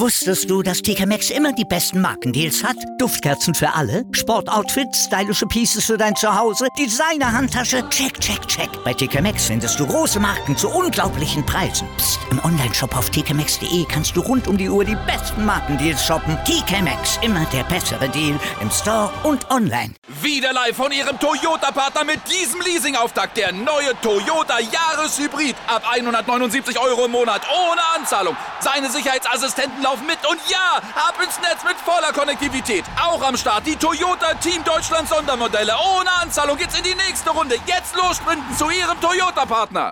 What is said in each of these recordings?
Wusstest du, dass TK Maxx immer die besten Markendeals hat? Duftkerzen für alle, Sportoutfits, stylische Pieces für dein Zuhause, Designer-Handtasche, check, check, check. Bei TK Maxx findest du große Marken zu unglaublichen Preisen. Psst. Im Onlineshop auf tkmaxx.de kannst du rund um die Uhr die besten Markendeals shoppen. TK Maxx, immer der bessere Deal im Store und online. Wieder live von Ihrem Toyota-Partner mit diesem Leasing-Auftakt. Der neue Toyota Jahreshybrid. Ab 179 € im Monat. Ohne Anzahlung. Seine Sicherheitsassistenten laufen mit. Und ja, ab ins Netz mit voller Konnektivität. Auch am Start die Toyota Team Deutschland Sondermodelle. Ohne Anzahlung geht's in die nächste Runde. Jetzt los sprinten zu Ihrem Toyota-Partner.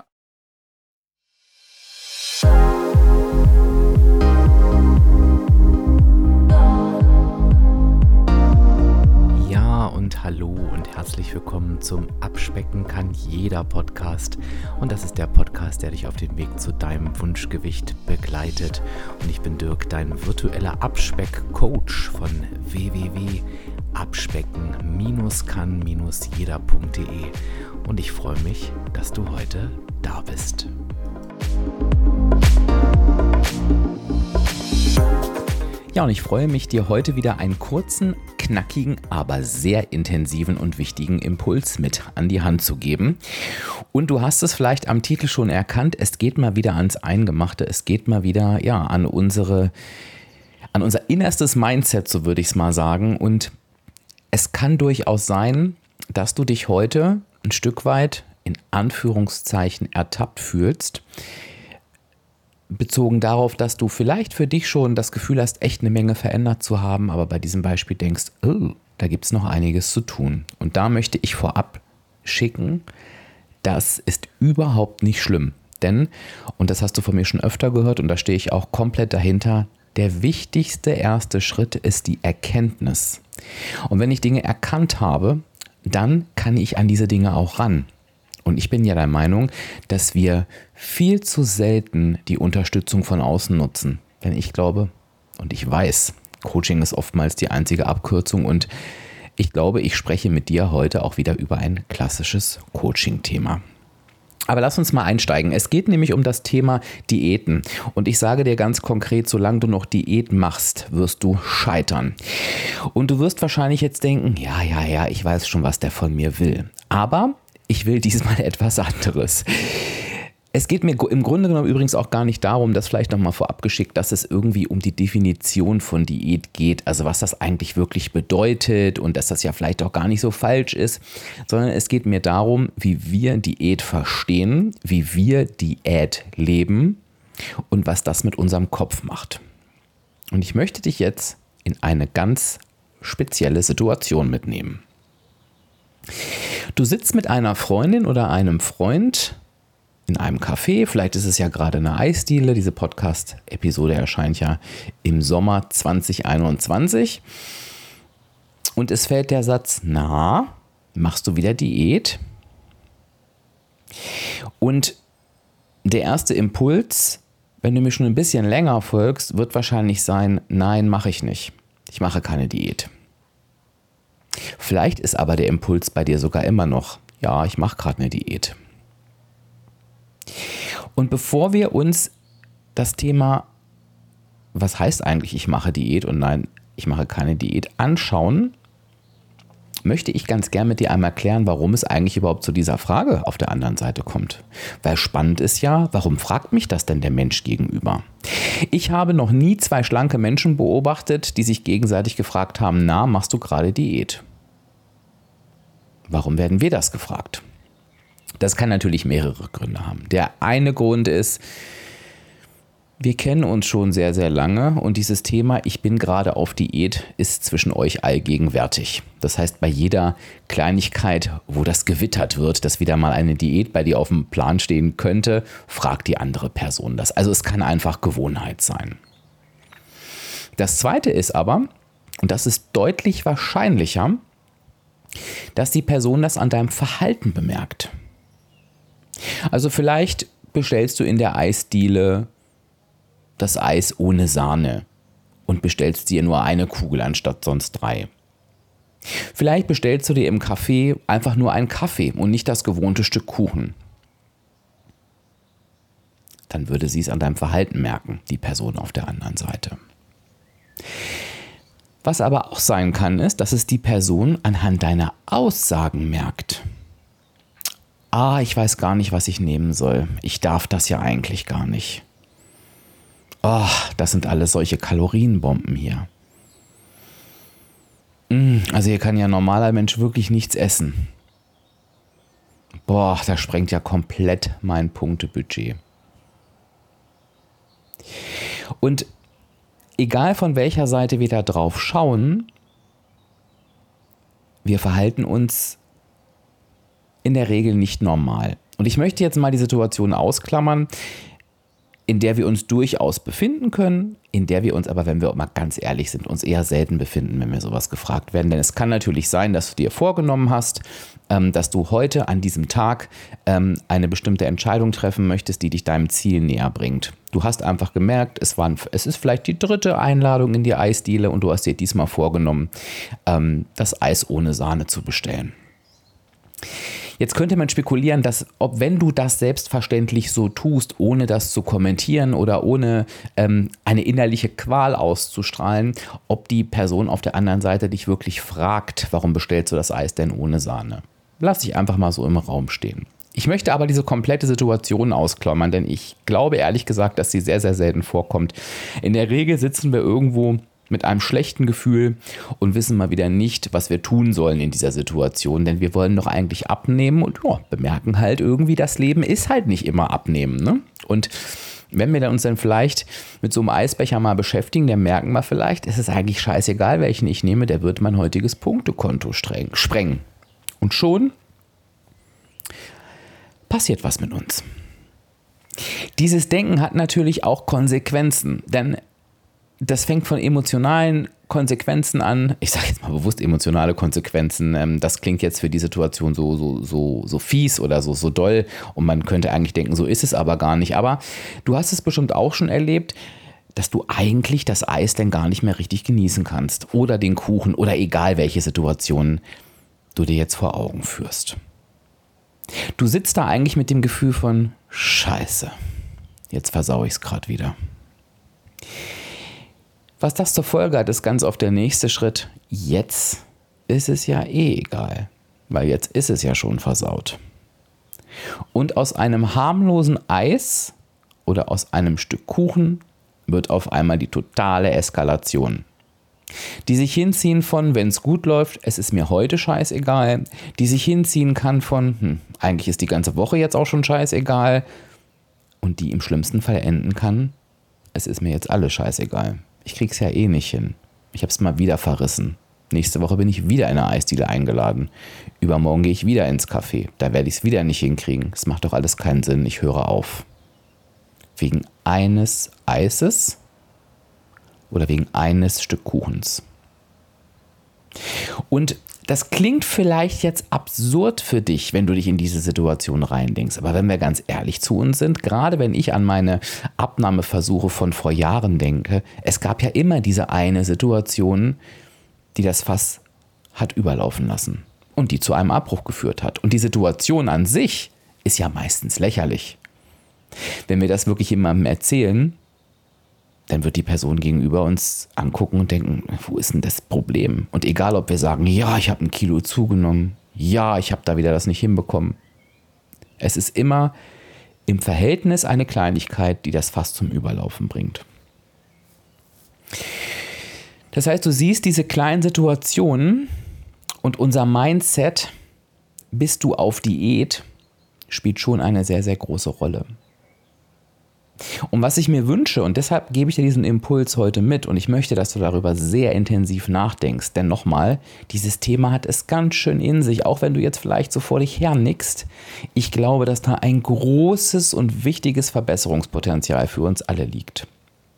Und hallo und herzlich willkommen zum Abspecken kann jeder Podcast. Und das ist der Podcast, der dich auf dem Weg zu deinem Wunschgewicht begleitet. Und ich bin Dirk, dein virtueller Abspeck-Coach von www.abspecken-kann-jeder.de. Und ich freue mich, dass du heute da bist. Ja, und ich freue mich, dir heute wieder einen kurzen, knackigen, aber sehr intensiven und wichtigen Impuls mit an die Hand zu geben. Und du hast es vielleicht am Titel schon erkannt, es geht mal wieder ans Eingemachte, es geht mal wieder an unser innerstes Mindset, so würde ich es mal sagen. Und es kann durchaus sein, dass du dich heute ein Stück weit in Anführungszeichen ertappt fühlst, bezogen darauf, dass du vielleicht für dich schon das Gefühl hast, echt eine Menge verändert zu haben, aber bei diesem Beispiel denkst, oh, da gibt es noch einiges zu tun. Und da möchte ich vorab schicken, das ist überhaupt nicht schlimm. Denn, und das hast du von mir schon öfter gehört und da stehe ich auch komplett dahinter, der wichtigste erste Schritt ist die Erkenntnis. Und wenn ich Dinge erkannt habe, dann kann ich an diese Dinge auch ran. Und ich bin ja der Meinung, dass wir viel zu selten die Unterstützung von außen nutzen. Denn ich glaube und ich weiß, Coaching ist oftmals die einzige Abkürzung und ich glaube, ich spreche mit dir heute auch wieder über ein klassisches Coaching-Thema. Aber lass uns mal einsteigen. Es geht nämlich um das Thema Diäten. Und ich sage dir ganz konkret, solange du noch Diät machst, wirst du scheitern. Und du wirst wahrscheinlich jetzt denken, ja, ich weiß schon, was der von mir will. Aber ich will diesmal etwas anderes. Es geht mir im Grunde genommen übrigens auch gar nicht darum, das vielleicht nochmal vorab geschickt, dass es irgendwie um die Definition von Diät geht, also was das eigentlich wirklich bedeutet und dass das ja vielleicht auch gar nicht so falsch ist, sondern es geht mir darum, wie wir Diät verstehen, wie wir Diät leben und was das mit unserem Kopf macht. Und ich möchte dich jetzt in eine ganz spezielle Situation mitnehmen. Du sitzt mit einer Freundin oder einem Freund in einem Café, vielleicht ist es ja gerade eine Eisdiele, diese Podcast-Episode erscheint ja im Sommer 2021 und es fällt der Satz, machst du wieder Diät? Und der erste Impuls, wenn du mir schon ein bisschen länger folgst, wird wahrscheinlich sein, nein, mache ich nicht. Ich mache keine Diät. Vielleicht ist aber der Impuls bei dir sogar immer noch, ja, ich mache gerade eine Diät. Und bevor wir uns das Thema, was heißt eigentlich, ich mache Diät und nein, ich mache keine Diät, anschauen, möchte ich ganz gern mit dir einmal klären, warum es eigentlich überhaupt zu dieser Frage auf der anderen Seite kommt. Weil spannend ist ja, warum fragt mich das denn der Mensch gegenüber? Ich habe noch nie zwei schlanke Menschen beobachtet, die sich gegenseitig gefragt haben, machst du gerade Diät? Warum werden wir das gefragt? Das kann natürlich mehrere Gründe haben. Der eine Grund ist, wir kennen uns schon sehr, sehr lange und dieses Thema, ich bin gerade auf Diät, ist zwischen euch allgegenwärtig. Das heißt, bei jeder Kleinigkeit, wo das gewittert wird, dass wieder mal eine Diät bei dir auf dem Plan stehen könnte, fragt die andere Person das. Also es kann einfach Gewohnheit sein. Das zweite ist aber, und das ist deutlich wahrscheinlicher, dass die Person das an deinem Verhalten bemerkt. Also vielleicht bestellst du in der Eisdiele das Eis ohne Sahne und bestellst dir nur eine Kugel anstatt sonst 3. Vielleicht bestellst du dir im Café einfach nur einen Kaffee und nicht das gewohnte Stück Kuchen. Dann würde sie es an deinem Verhalten merken, die Person auf der anderen Seite. Was aber auch sein kann, ist, dass es die Person anhand deiner Aussagen merkt. Ich weiß gar nicht, was ich nehmen soll. Ich darf das ja eigentlich gar nicht. Das sind alles solche Kalorienbomben hier. Also hier kann ja ein normaler Mensch wirklich nichts essen. Das sprengt ja komplett mein Punktebudget. Und egal von welcher Seite wir da drauf schauen, wir verhalten uns in der Regel nicht normal. Und ich möchte jetzt mal die Situation ausklammern, in der wir uns durchaus befinden können, in der wir uns aber, wenn wir mal ganz ehrlich sind, uns eher selten befinden, wenn wir sowas gefragt werden. Denn es kann natürlich sein, dass du dir vorgenommen hast, dass du heute an diesem Tag eine bestimmte Entscheidung treffen möchtest, die dich deinem Ziel näher bringt. Du hast einfach gemerkt, es ist vielleicht die 3. Einladung in die Eisdiele und du hast dir diesmal vorgenommen, das Eis ohne Sahne zu bestellen. Jetzt könnte man spekulieren, dass wenn du das selbstverständlich so tust, ohne das zu kommentieren oder ohne eine innerliche Qual auszustrahlen, ob die Person auf der anderen Seite dich wirklich fragt, warum bestellst du das Eis denn ohne Sahne? Lass dich einfach mal so im Raum stehen. Ich möchte aber diese komplette Situation ausklammern, denn ich glaube ehrlich gesagt, dass sie sehr, sehr selten vorkommt. In der Regel sitzen wir irgendwo mit einem schlechten Gefühl und wissen mal wieder nicht, was wir tun sollen in dieser Situation, denn wir wollen doch eigentlich abnehmen und bemerken halt irgendwie, das Leben ist halt nicht immer abnehmen, ne? Und wenn wir uns dann vielleicht mit so einem Eisbecher mal beschäftigen, dann merken wir vielleicht, es ist eigentlich scheißegal, welchen ich nehme, der wird mein heutiges Punktekonto sprengen. Und schon passiert was mit uns. Dieses Denken hat natürlich auch Konsequenzen, denn das fängt von emotionalen Konsequenzen an. Ich sage jetzt mal bewusst emotionale Konsequenzen. Das klingt jetzt für die Situation so fies oder so doll. Und man könnte eigentlich denken, so ist es aber gar nicht. Aber du hast es bestimmt auch schon erlebt, dass du eigentlich das Eis dann gar nicht mehr richtig genießen kannst. Oder den Kuchen oder egal welche Situation du dir jetzt vor Augen führst. Du sitzt da eigentlich mit dem Gefühl von Scheiße. Jetzt versau ich es gerade wieder. Was das zur Folge hat, ist ganz oft der nächste Schritt. Jetzt ist es ja egal, weil jetzt ist es ja schon versaut. Und aus einem harmlosen Eis oder aus einem Stück Kuchen wird auf einmal die totale Eskalation. Die sich hinziehen von, wenn es gut läuft, es ist mir heute scheißegal. Die sich hinziehen kann von, eigentlich ist die ganze Woche jetzt auch schon scheißegal. Und die im schlimmsten Fall enden kann, es ist mir jetzt alles scheißegal. Ich krieg's ja eh nicht hin. Ich hab's mal wieder verrissen. Nächste Woche bin ich wieder in eine Eisdiele eingeladen. Übermorgen gehe ich wieder ins Café. Da werde ich es wieder nicht hinkriegen. Es macht doch alles keinen Sinn. Ich höre auf. Wegen eines Eises oder wegen eines Stück Kuchens. Und das klingt vielleicht jetzt absurd für dich, wenn du dich in diese Situation reindenkst. Aber wenn wir ganz ehrlich zu uns sind, gerade wenn ich an meine Abnahmeversuche von vor Jahren denke, es gab ja immer diese eine Situation, die das Fass hat überlaufen lassen und die zu einem Abbruch geführt hat. Und die Situation an sich ist ja meistens lächerlich. Wenn wir das wirklich jemandem erzählen, dann wird die Person gegenüber uns angucken und denken, wo ist denn das Problem? Und egal, ob wir sagen, ja, ich habe 1 Kilo zugenommen, ja, ich habe da wieder das nicht hinbekommen. Es ist immer im Verhältnis eine Kleinigkeit, die das Fass zum Überlaufen bringt. Das heißt, du siehst diese kleinen Situationen und unser Mindset, bist du auf Diät, spielt schon eine sehr, sehr große Rolle. Und was ich mir wünsche, und deshalb gebe ich dir diesen Impuls heute mit und ich möchte, dass du darüber sehr intensiv nachdenkst, denn nochmal, dieses Thema hat es ganz schön in sich, auch wenn du jetzt vielleicht so vor dich her nickst. Ich glaube, dass da ein großes und wichtiges Verbesserungspotenzial für uns alle liegt.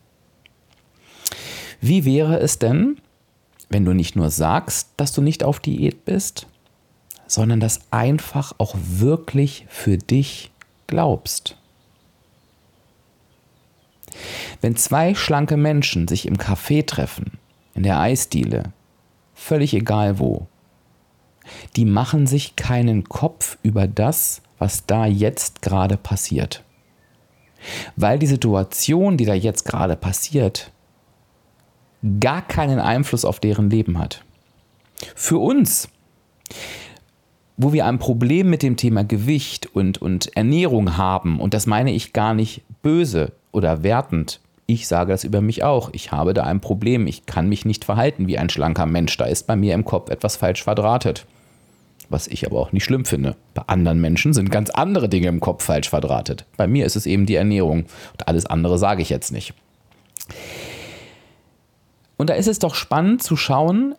Wie wäre es denn, wenn du nicht nur sagst, dass du nicht auf Diät bist, sondern das einfach auch wirklich für dich glaubst? Wenn 2 schlanke Menschen sich im Café treffen, in der Eisdiele, völlig egal wo, die machen sich keinen Kopf über das, was da jetzt gerade passiert. Weil die Situation, die da jetzt gerade passiert, gar keinen Einfluss auf deren Leben hat. Für uns, wo wir ein Problem mit dem Thema Gewicht und Ernährung haben, und das meine ich gar nicht böse oder wertend, ich sage das über mich auch, ich habe da ein Problem, ich kann mich nicht verhalten wie ein schlanker Mensch, da ist bei mir im Kopf etwas falsch verdrahtet. Was ich aber auch nicht schlimm finde. Bei anderen Menschen sind ganz andere Dinge im Kopf falsch verdrahtet. Bei mir ist es eben die Ernährung und alles andere sage ich jetzt nicht. Und da ist es doch spannend zu schauen,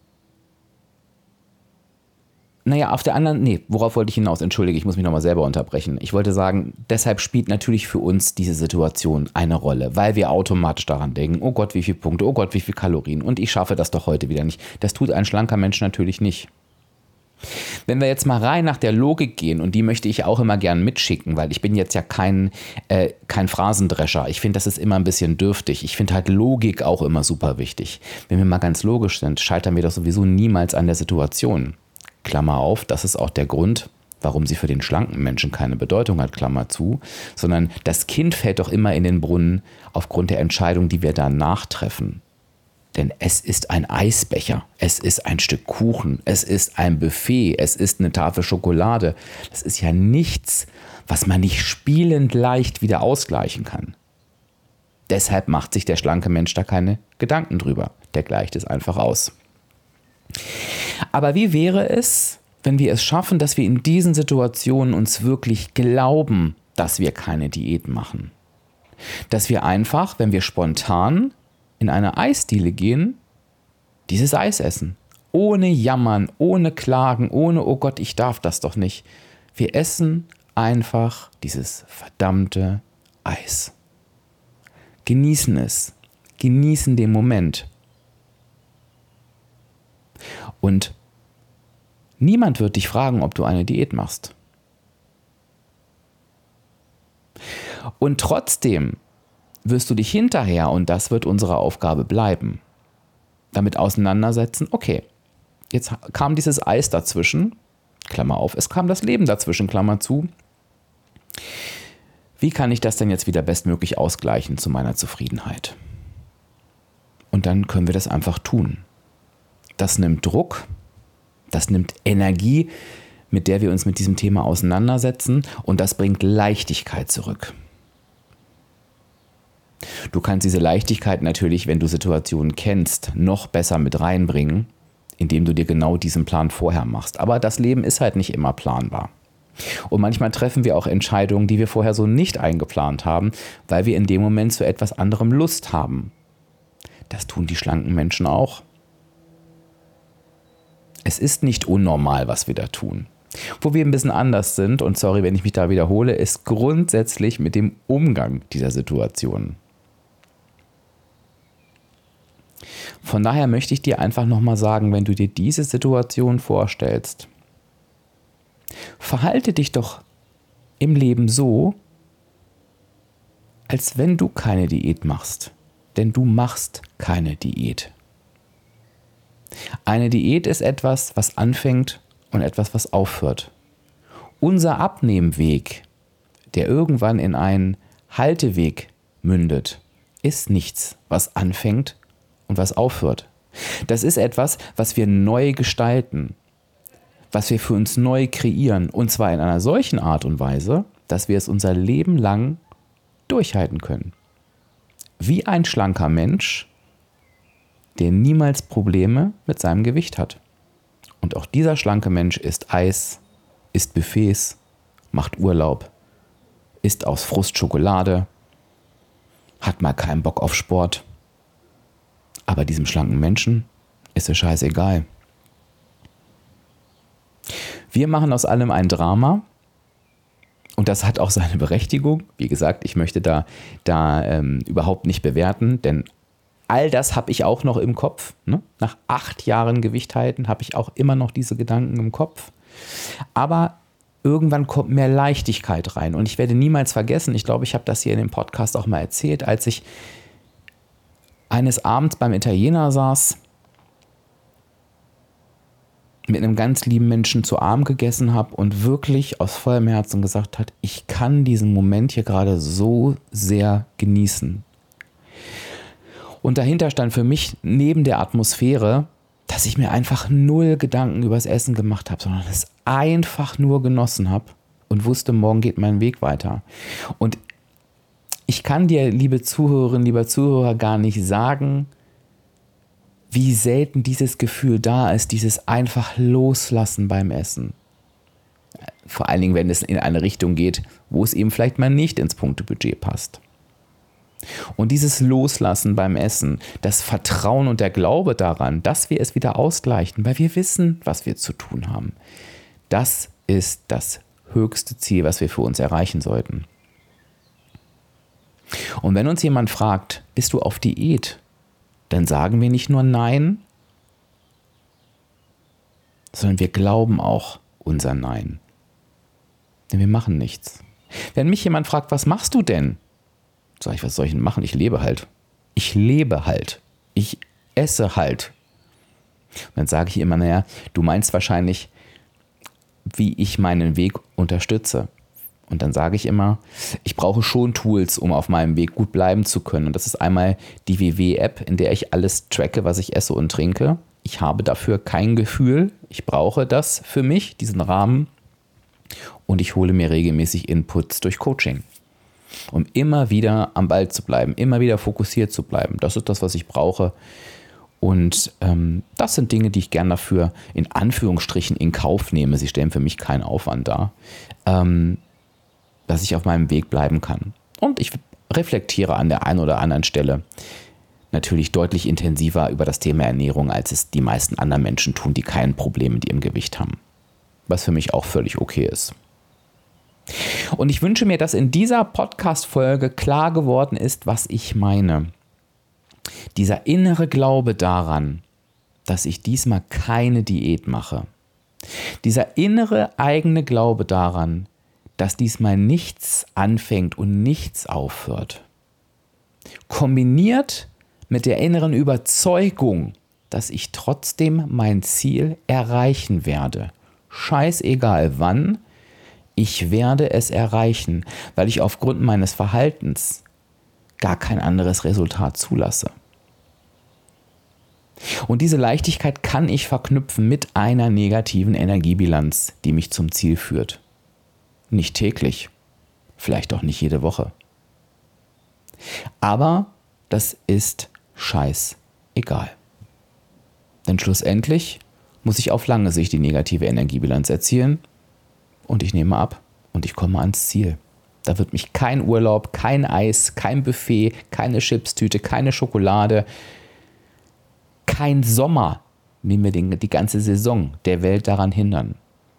worauf wollte ich hinaus? Entschuldige, ich muss mich nochmal selber unterbrechen. Ich wollte sagen, deshalb spielt natürlich für uns diese Situation eine Rolle, weil wir automatisch daran denken, oh Gott, wie viele Punkte, oh Gott, wie viele Kalorien und ich schaffe das doch heute wieder nicht. Das tut ein schlanker Mensch natürlich nicht. Wenn wir jetzt mal rein nach der Logik gehen, und die möchte ich auch immer gern mitschicken, weil ich bin jetzt ja kein Phrasendrescher. Ich finde, das ist immer ein bisschen dürftig. Ich finde halt Logik auch immer super wichtig. Wenn wir mal ganz logisch sind, scheitern wir doch sowieso niemals an der Situation. Klammer auf, das ist auch der Grund, warum sie für den schlanken Menschen keine Bedeutung hat, Klammer zu, sondern das Kind fällt doch immer in den Brunnen aufgrund der Entscheidung, die wir danach treffen. Denn es ist ein Eisbecher, es ist ein Stück Kuchen, es ist ein Buffet, es ist eine Tafel Schokolade. Das ist ja nichts, was man nicht spielend leicht wieder ausgleichen kann. Deshalb macht sich der schlanke Mensch da keine Gedanken drüber. Der gleicht es einfach aus. Aber wie wäre es, wenn wir es schaffen, dass wir in diesen Situationen uns wirklich glauben, dass wir keine Diät machen? Dass wir einfach, wenn wir spontan in eine Eisdiele gehen, dieses Eis essen. Ohne Jammern, ohne Klagen, ohne, oh Gott, ich darf das doch nicht. Wir essen einfach dieses verdammte Eis. Genießen es. Genießen den Moment. Und niemand wird dich fragen, ob du eine Diät machst. Und trotzdem wirst du dich hinterher, und das wird unsere Aufgabe bleiben, damit auseinandersetzen, okay, jetzt kam dieses Eis dazwischen, Klammer auf, es kam das Leben dazwischen, Klammer zu. Wie kann ich das denn jetzt wieder bestmöglich ausgleichen zu meiner Zufriedenheit? Und dann können wir das einfach tun. Das nimmt Druck, das nimmt Energie, mit der wir uns mit diesem Thema auseinandersetzen, und das bringt Leichtigkeit zurück. Du kannst diese Leichtigkeit natürlich, wenn du Situationen kennst, noch besser mit reinbringen, indem du dir genau diesen Plan vorher machst. Aber das Leben ist halt nicht immer planbar. Und manchmal treffen wir auch Entscheidungen, die wir vorher so nicht eingeplant haben, weil wir in dem Moment zu etwas anderem Lust haben. Das tun die schlanken Menschen auch. Es ist nicht unnormal, was wir da tun. Wo wir ein bisschen anders sind, und sorry, wenn ich mich da wiederhole, ist grundsätzlich mit dem Umgang dieser Situation. Von daher möchte ich dir einfach nochmal sagen, wenn du dir diese Situation vorstellst, verhalte dich doch im Leben so, als wenn du keine Diät machst. Denn du machst keine Diät. Eine Diät ist etwas, was anfängt und etwas, was aufhört. Unser Abnehmweg, der irgendwann in einen Halteweg mündet, ist nichts, was anfängt und was aufhört. Das ist etwas, was wir neu gestalten, was wir für uns neu kreieren, und zwar in einer solchen Art und Weise, dass wir es unser Leben lang durchhalten können. Wie ein schlanker Mensch, der niemals Probleme mit seinem Gewicht hat. Und auch dieser schlanke Mensch isst Eis, isst Buffets, macht Urlaub, isst aus Frust Schokolade, hat mal keinen Bock auf Sport. Aber diesem schlanken Menschen ist es scheißegal. Wir machen aus allem ein Drama, und das hat auch seine Berechtigung. Wie gesagt, ich möchte da überhaupt nicht bewerten, denn all das habe ich auch noch im Kopf. Ne? Nach 8 Jahren Gewicht halten habe ich auch immer noch diese Gedanken im Kopf. Aber irgendwann kommt mehr Leichtigkeit rein. Und ich werde niemals vergessen, ich glaube, ich habe das hier in dem Podcast auch mal erzählt, als ich eines Abends beim Italiener saß, mit einem ganz lieben Menschen zu Abend gegessen habe und wirklich aus vollem Herzen gesagt hat, ich kann diesen Moment hier gerade so sehr genießen. Und dahinter stand für mich neben der Atmosphäre, dass ich mir einfach 0 Gedanken übers Essen gemacht habe, sondern es einfach nur genossen habe und wusste, morgen geht mein Weg weiter. Und ich kann dir, liebe Zuhörerinnen, lieber Zuhörer, gar nicht sagen, wie selten dieses Gefühl da ist, dieses einfach Loslassen beim Essen. Vor allen Dingen, wenn es in eine Richtung geht, wo es eben vielleicht mal nicht ins Punktebudget passt. Und dieses Loslassen beim Essen, das Vertrauen und der Glaube daran, dass wir es wieder ausgleichen, weil wir wissen, was wir zu tun haben, das ist das höchste Ziel, was wir für uns erreichen sollten. Und wenn uns jemand fragt, bist du auf Diät, dann sagen wir nicht nur Nein, sondern wir glauben auch unser Nein. Denn wir machen nichts. Wenn mich jemand fragt, was machst du denn? Sag ich, was soll ich denn machen? Ich lebe halt. Ich lebe halt. Ich esse halt. Und dann sage ich immer, naja, du meinst wahrscheinlich, wie ich meinen Weg unterstütze. Und dann sage ich immer, ich brauche schon Tools, um auf meinem Weg gut bleiben zu können. Und das ist einmal die WW-App, in der ich alles tracke, was ich esse und trinke. Ich habe dafür kein Gefühl. Ich brauche das für mich, diesen Rahmen. Und ich hole mir regelmäßig Inputs durch Coaching, um immer wieder am Ball zu bleiben, immer wieder fokussiert zu bleiben. Das ist das, was ich brauche. Und das sind Dinge, die ich gern dafür in Anführungsstrichen in Kauf nehme. Sie stellen für mich keinen Aufwand dar, dass ich auf meinem Weg bleiben kann. Und ich reflektiere an der einen oder anderen Stelle natürlich deutlich intensiver über das Thema Ernährung, als es die meisten anderen Menschen tun, die kein Problem mit ihrem Gewicht haben. Was für mich auch völlig okay ist. Und ich wünsche mir, dass in dieser Podcast-Folge klar geworden ist, was ich meine. Dieser innere Glaube daran, dass ich diesmal keine Diät mache. Dieser innere eigene Glaube daran, dass diesmal nichts anfängt und nichts aufhört. Kombiniert mit der inneren Überzeugung, dass ich trotzdem mein Ziel erreichen werde. Scheißegal wann, ich werde es erreichen, weil ich aufgrund meines Verhaltens gar kein anderes Resultat zulasse. Und diese Leichtigkeit kann ich verknüpfen mit einer negativen Energiebilanz, die mich zum Ziel führt. Nicht täglich, vielleicht auch nicht jede Woche. Aber das ist scheißegal. Denn schlussendlich muss ich auf lange Sicht die negative Energiebilanz erzielen und ich nehme ab und ich komme ans Ziel. Da wird mich kein Urlaub, kein Eis, kein Buffet, keine Chipstüte, keine Schokolade, kein Sommer, nehmen wir die ganze Saison der Welt daran hindern.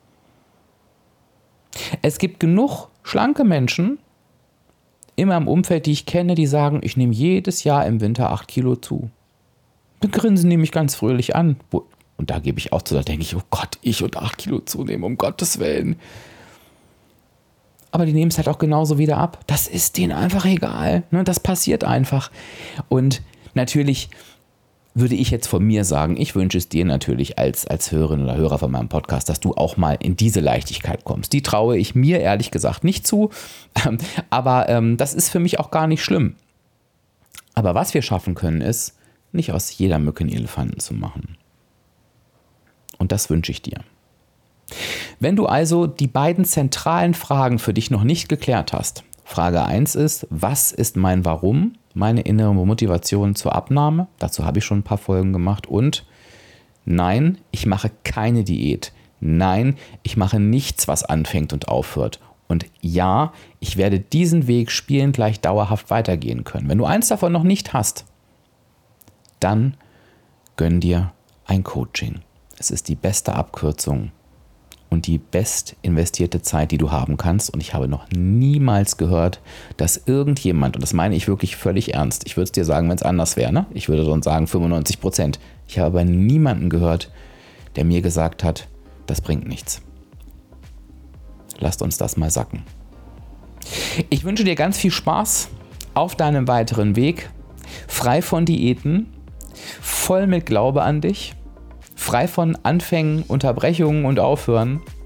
Es gibt genug schlanke Menschen, immer im Umfeld, die ich kenne, die sagen, ich nehme jedes Jahr im Winter 8 Kilo zu. Dann grinsen die mich ganz fröhlich an. Und da gebe ich auch zu, da denke ich, oh Gott, ich und 8 Kilo zunehmen, um Gottes Willen. Aber die nehmen es halt auch genauso wieder ab. Das ist denen einfach egal. Das passiert einfach. Und natürlich würde ich jetzt von mir sagen, ich wünsche es dir natürlich als Hörerin oder Hörer von meinem Podcast, dass du auch mal in diese Leichtigkeit kommst. Die traue ich mir ehrlich gesagt nicht zu, aber das ist für mich auch gar nicht schlimm. Aber was wir schaffen können, ist, nicht aus jeder Mücke einen Elefanten zu machen. Und das wünsche ich dir. Wenn du also die beiden zentralen Fragen für dich noch nicht geklärt hast, Frage 1 ist, was ist mein Warum? Meine innere Motivation zur Abnahme, dazu habe ich schon ein paar Folgen gemacht. Und nein, ich mache keine Diät. Nein, ich mache nichts, was anfängt und aufhört. Und ja, ich werde diesen Weg spielend gleich dauerhaft weitergehen können. Wenn du eins davon noch nicht hast, dann gönn dir ein Coaching. Es ist die beste Abkürzung und die best investierte Zeit, die du haben kannst. Und ich habe noch niemals gehört, dass irgendjemand, und das meine ich wirklich völlig ernst, ich würde es dir sagen, wenn es anders wäre, ne? Ich würde sonst sagen 95%. Ich habe aber niemanden gehört, der mir gesagt hat, das bringt nichts. Lasst uns das mal sacken. Ich wünsche dir ganz viel Spaß auf deinem weiteren Weg, frei von Diäten, voll mit Glaube an dich, frei von Anfängen, Unterbrechungen und Aufhören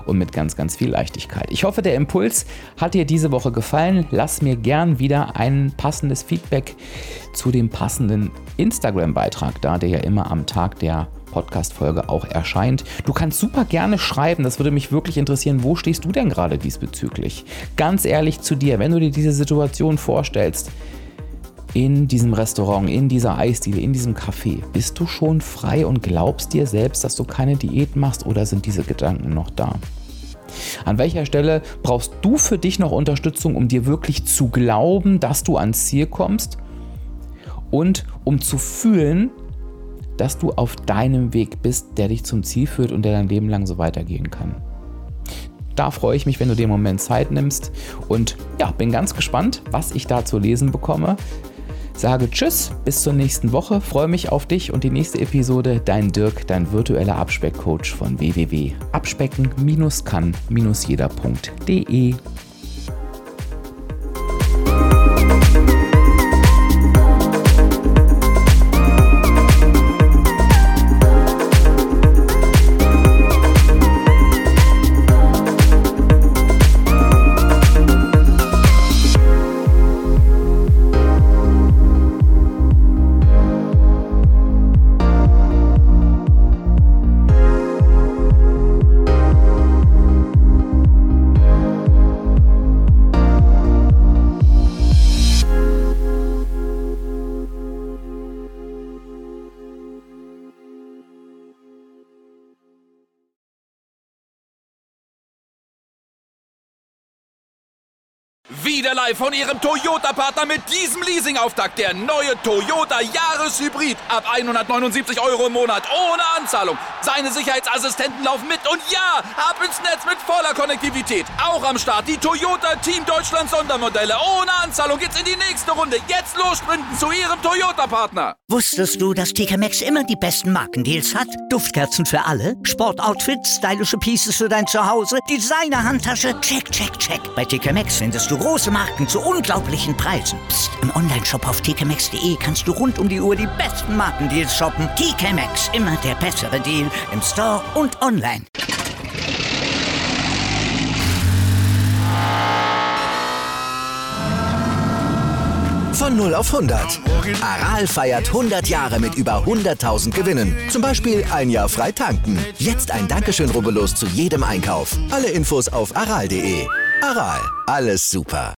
und mit ganz, ganz viel Leichtigkeit. Ich hoffe, der Impuls hat dir diese Woche gefallen. Lass mir gern wieder ein passendes Feedback zu dem passenden Instagram-Beitrag da, der ja immer am Tag der Podcast-Folge auch erscheint. Du kannst super gerne schreiben, das würde mich wirklich interessieren, wo stehst du denn gerade diesbezüglich? Ganz ehrlich zu dir, wenn du dir diese Situation vorstellst, in diesem Restaurant, in dieser Eisdiele, in diesem Café, bist du schon frei und glaubst dir selbst, dass du keine Diät machst oder sind diese Gedanken noch da? An welcher Stelle brauchst du für dich noch Unterstützung, um dir wirklich zu glauben, dass du ans Ziel kommst und um zu fühlen, dass du auf deinem Weg bist, der dich zum Ziel führt und der dein Leben lang so weitergehen kann? Da freue ich mich, wenn du dir einen Moment Zeit nimmst und ja, bin ganz gespannt, was ich da zu lesen bekomme. Sage Tschüss, bis zur nächsten Woche, freue mich auf dich und die nächste Episode. Dein Dirk, dein virtueller Abspeckcoach von www.abspecken-kann-jeder.de. Wieder live von Ihrem Toyota-Partner mit diesem Leasing-Auftakt. Der neue Toyota Jahreshybrid. Ab 179 € im Monat. Ohne Anzahlung. Seine Sicherheitsassistenten laufen mit. Und ja, ab ins Netz mit voller Konnektivität. Auch am Start die Toyota Team Deutschland Sondermodelle. Ohne Anzahlung geht's in die nächste Runde. Jetzt los sprinten zu Ihrem Toyota-Partner. Wusstest du, dass TK Maxx immer die besten Markendeals hat? Duftkerzen für alle, Sportoutfits, stylische Pieces für dein Zuhause, Designer-Handtasche, check, check, check. Bei TK Maxx findest du große Marken zu unglaublichen Preisen. Psst. Im Onlineshop auf tkmaxx.de kannst du rund um die Uhr die besten Markendeals shoppen. TK Maxx, immer der bessere Deal im Store und online. Von 0 auf 100. Aral feiert 100 Jahre mit über 100.000 Gewinnen. Zum Beispiel ein Jahr frei tanken. Jetzt ein Dankeschön, rubbellos zu jedem Einkauf. Alle Infos auf aral.de. Aral, alles super.